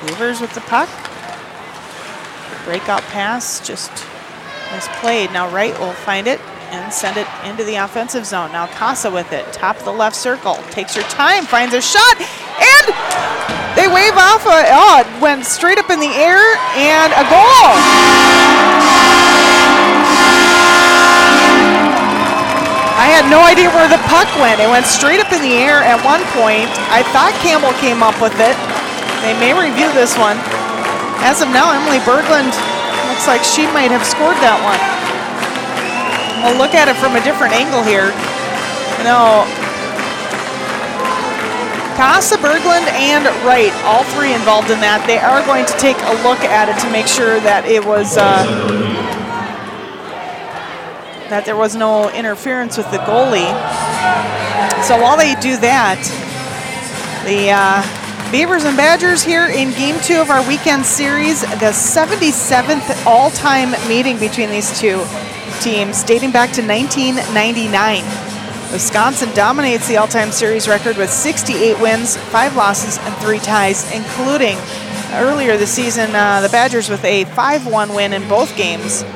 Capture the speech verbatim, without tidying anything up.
Beavers with the puck. Breakout pass, just misplayed. Now Wright will find it and send it into the offensive zone. Now Casa with it, top of the left circle. Takes her time, finds a shot, and they wave off. A, oh, it went straight up in the air, and a goal. I had no idea where the puck went. It went straight up in the air at one point. I thought Campbell came up with it. They may review this one. As of now, Emily Berglund looks like she might have scored that one. We'll look at it from a different angle here. You know, Casa, Berglund, and Wright, all three involved in that. They are going to take a look at it to make sure that it was uh, that there was no interference with the goalie. So while they do that, the uh, Beavers and Badgers here in game two of our weekend series, the seventy-seventh all-time meeting between these two teams, dating back to nineteen ninety-nine. Wisconsin dominates the all-time series record with sixty-eight wins, five losses, and three ties, including earlier this season, uh, the Badgers with a five one win in both games.